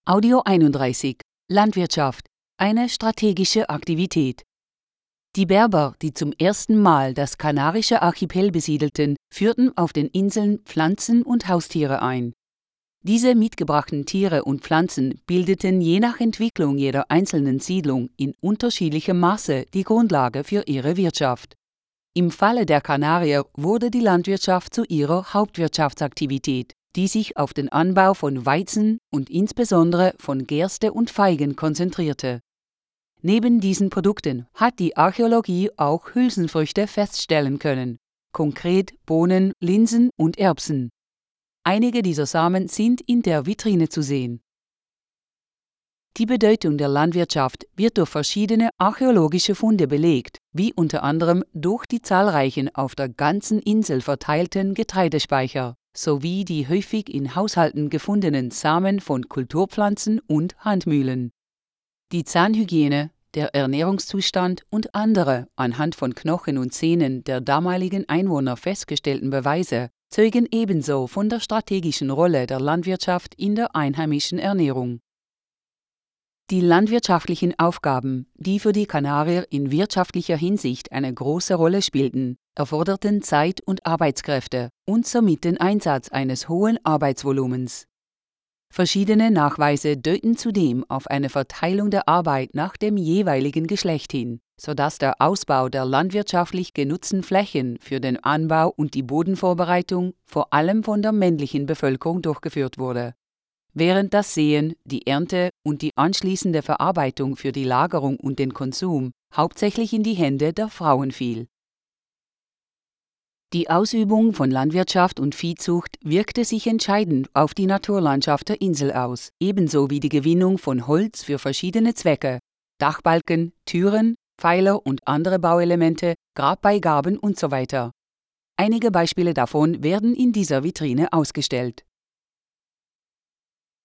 Audio 31 Landwirtschaft – eine strategische Aktivität. Die Berber, die zum ersten Mal das Kanarische Archipel besiedelten, führten auf den Inseln Pflanzen und Haustiere ein. Diese mitgebrachten Tiere und Pflanzen bildeten je nach Entwicklung jeder einzelnen Siedlung in unterschiedlichem Maße die Grundlage für ihre Wirtschaft. Im Falle der Kanarier wurde die Landwirtschaft zu ihrer Hauptwirtschaftsaktivität, die sich auf den Anbau von Weizen und insbesondere von Gerste und Feigen konzentrierte. Neben diesen Produkten hat die Archäologie auch Hülsenfrüchte feststellen können, konkret Bohnen, Linsen und Erbsen. Einige dieser Samen sind in der Vitrine zu sehen. Die Bedeutung der Landwirtschaft wird durch verschiedene archäologische Funde belegt, wie unter anderem durch die zahlreichen auf der ganzen Insel verteilten Getreidespeicher sowie die häufig in Haushalten gefundenen Samen von Kulturpflanzen und Handmühlen. Die Zahnhygiene, der Ernährungszustand und andere anhand von Knochen und Zähnen der damaligen Einwohner festgestellten Beweise zeugen ebenso von der strategischen Rolle der Landwirtschaft in der einheimischen Ernährung. Die landwirtschaftlichen Aufgaben, die für die Kanarier in wirtschaftlicher Hinsicht eine große Rolle spielten, erforderten Zeit und Arbeitskräfte und somit den Einsatz eines hohen Arbeitsvolumens. Verschiedene Nachweise deuten zudem auf eine Verteilung der Arbeit nach dem jeweiligen Geschlecht hin, sodass der Ausbau der landwirtschaftlich genutzten Flächen für den Anbau und die Bodenvorbereitung vor allem von der männlichen Bevölkerung durchgeführt wurde, während das Säen, die Ernte und die anschließende Verarbeitung für die Lagerung und den Konsum hauptsächlich in die Hände der Frauen fiel. Die Ausübung von Landwirtschaft und Viehzucht wirkte sich entscheidend auf die Naturlandschaft der Insel aus, ebenso wie die Gewinnung von Holz für verschiedene Zwecke, Dachbalken, Türen, Pfeiler und andere Bauelemente, Grabbeigaben usw. Einige Beispiele davon werden in dieser Vitrine ausgestellt.